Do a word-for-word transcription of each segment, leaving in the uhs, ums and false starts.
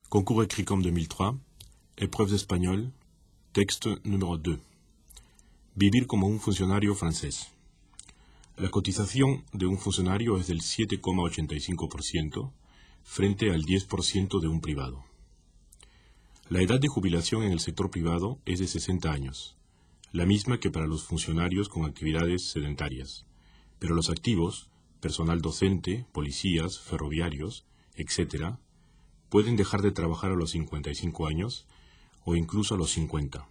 Concours écrit comme deux mille trois, épreuves d'espagnol, texte número dos. Vivir como un funcionario francés. La cotización de un funcionario es del siete coma ochenta y cinco por ciento frente al diez por ciento de un privado. La edad de jubilación en el sector privado es de sesenta años, la misma que para los funcionarios con actividades sedentarias, pero los activos, personal docente, policías, ferroviarios, etcétera, pueden dejar de trabajar a los cincuenta y cinco años o incluso a los cincuenta.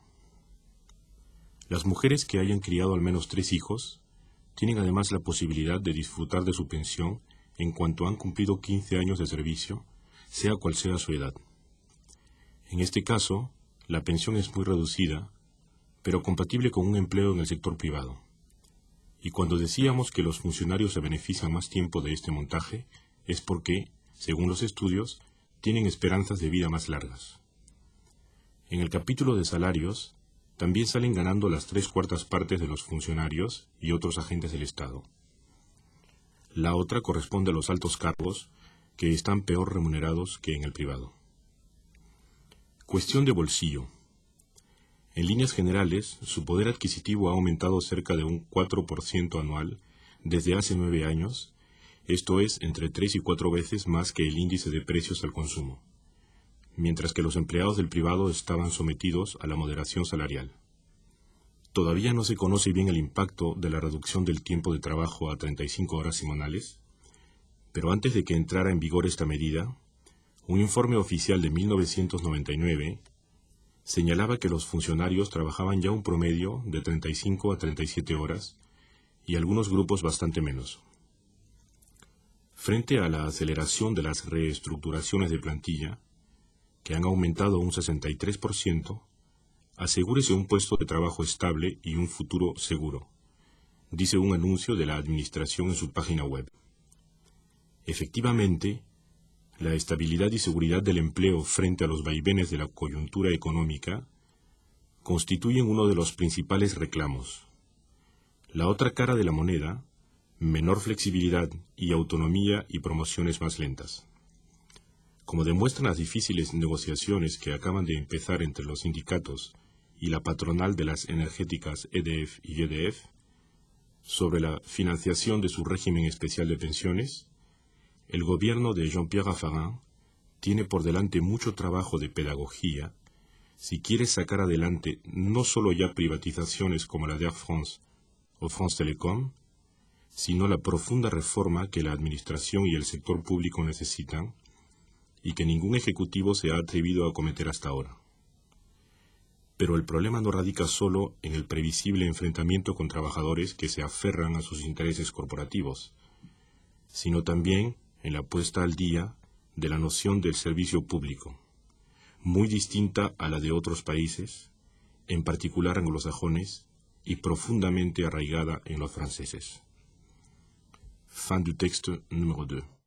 Las mujeres que hayan criado al menos tres hijos tienen además la posibilidad de disfrutar de su pensión en cuanto han cumplido quince años de servicio, sea cual sea su edad. En este caso, la pensión es muy reducida, pero compatible con un empleo en el sector privado. Y cuando decíamos que los funcionarios se benefician más tiempo de este montaje, es porque, según los estudios, tienen esperanzas de vida más largas. En el capítulo de salarios, también salen ganando las tres cuartas partes de los funcionarios y otros agentes del Estado. La otra corresponde a los altos cargos, que están peor remunerados que en el privado. Cuestión de bolsillo. En líneas generales, su poder adquisitivo ha aumentado cerca de un cuatro por ciento anual desde hace nueve años, esto es entre tres y cuatro veces más que el índice de precios al consumo, mientras que los empleados del privado estaban sometidos a la moderación salarial. Todavía no se conoce bien el impacto de la reducción del tiempo de trabajo a treinta y cinco horas semanales, pero antes de que entrara en vigor esta medida, un informe oficial de mil novecientos noventa y nueve señalaba que los funcionarios trabajaban ya un promedio de treinta y cinco a treinta y siete horas y algunos grupos bastante menos. Frente a la aceleración de las reestructuraciones de plantilla, que han aumentado un sesenta y tres por ciento, asegúrese un puesto de trabajo estable y un futuro seguro, dice un anuncio de la Administración en su página web. Efectivamente, la estabilidad y seguridad del empleo frente a los vaivenes de la coyuntura económica constituyen uno de los principales reclamos. La otra cara de la moneda, menor flexibilidad y autonomía y promociones más lentas. Como demuestran las difíciles negociaciones que acaban de empezar entre los sindicatos y la patronal de las energéticas E D F y G D F sobre la financiación de su régimen especial de pensiones, el gobierno de Jean-Pierre Raffarin tiene por delante mucho trabajo de pedagogía si quiere sacar adelante no solo ya privatizaciones como la de Air France o France Telecom, sino la profunda reforma que la administración y el sector público necesitan y que ningún ejecutivo se ha atrevido a acometer hasta ahora. Pero el problema no radica solo en el previsible enfrentamiento con trabajadores que se aferran a sus intereses corporativos, sino también en la puesta al día de la noción del servicio público, muy distinta a la de otros países, en particular anglosajones, y profundamente arraigada en los franceses. Fin du texte numéro dos.